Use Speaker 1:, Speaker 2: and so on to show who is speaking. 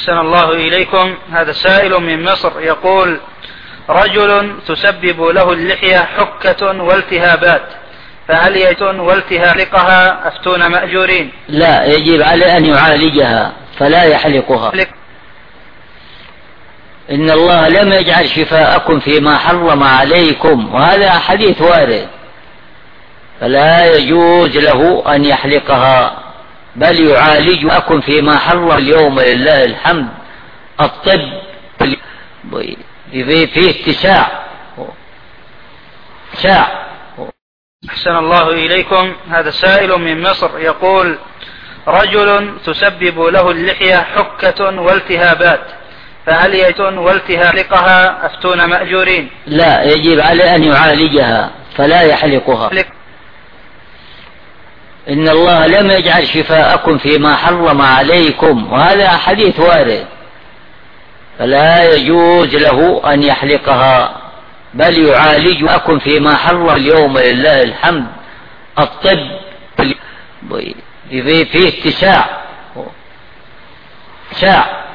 Speaker 1: أحسن الله إليكم. هذا سائل من مصر يقول: رجل تسبب له اللحية حكة والتهابات، فهل يجوز والتهابها أفتون مأجورين؟
Speaker 2: لا، يجب عليه أن يعالجها فلا يحلقها. إن الله لم يجعل شفاءكم فيما حرم عليكم، وهذا حديث وارد، فلا يجوز له أن يحلقها بل يعالجكم فيما حرم. اليوم لله الحمد الطب فيه اتساع.
Speaker 1: أحسن الله إليكم. هذا سائل من مصر يقول: رجل تسبب له اللحية حكة والتهابات، فهل يجوز والتهابها أفتون مأجورين؟
Speaker 2: لا، يجب عليه أن يعالجها فلا يحلقها. إن الله لم يجعل شفاءكم فيما حرم عليكم، وهذا حديث وارد، فلا يجوز له أن يحلقها بل يعالجكم فيما حرم. اليوم لله الحمد الطب فيه اتساع.